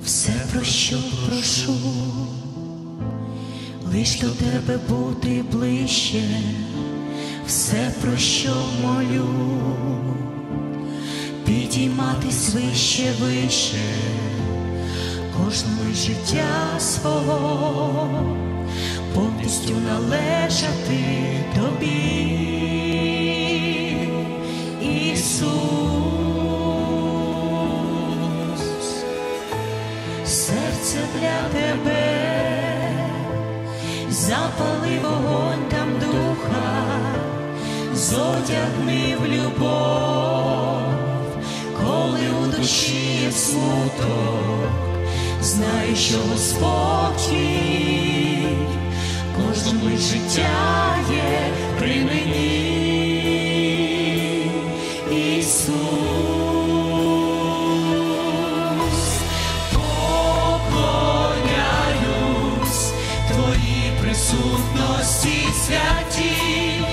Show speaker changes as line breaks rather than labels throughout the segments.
Все, про що прошу, лиш до тебе бути ближче, все, про що молю, підійматись вище, вище, кожному життя свого, повністю належати тобі, Ісус. Серце для тебе, запали вогонь там духа, зодягни в любов, коли у душі є смуток, знай, що Господь твій, кожному життя є при мені, Ісус. Присутності святі,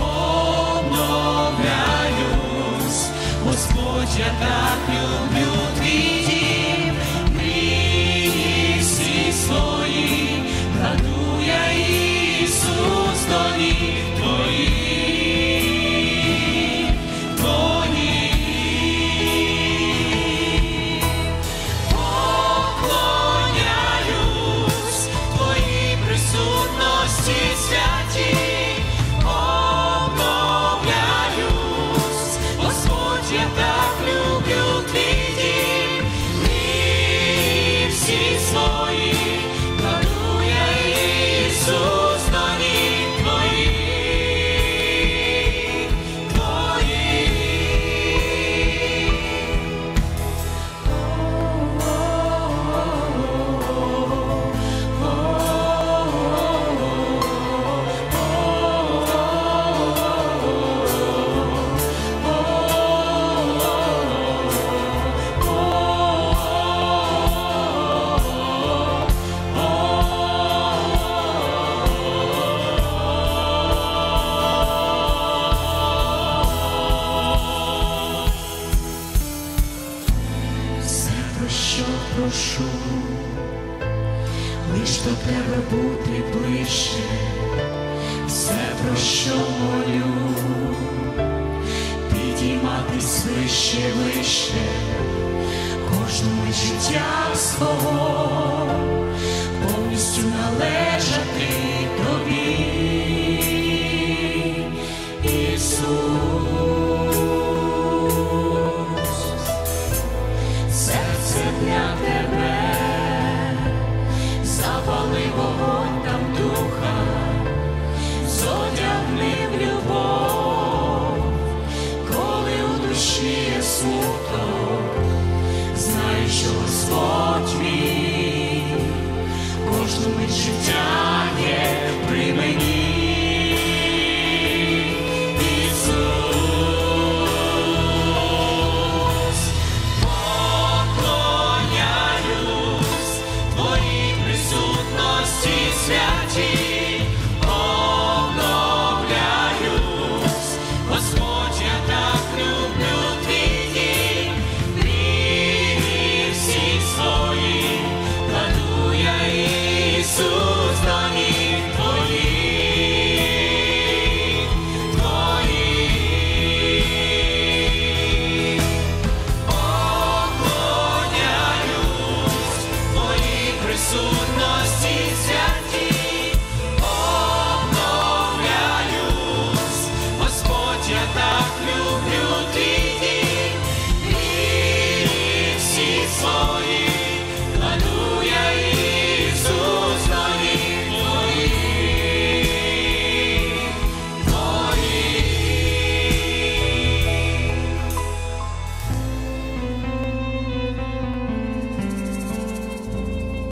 обновляюсь, Господь, я так люблю твій дім, мрії всі свої, кладу я, Ісус, до ніг твоїх, поклоняюсь твоїй присутності святі, обновляюсь, Господь, я так люблю твій дім, мрії всі свої, кладу я, Ісус, до ніг твоїх, що прошу, лиш до тебе бути ближче, все, про що молю, підійматись вище, вище, кожному життя свого, повністю належати тобі, Ісус. Для тебе запали вогонь там духа, зодягни в любов, коли у душі є смуток, знай, що Господь твій.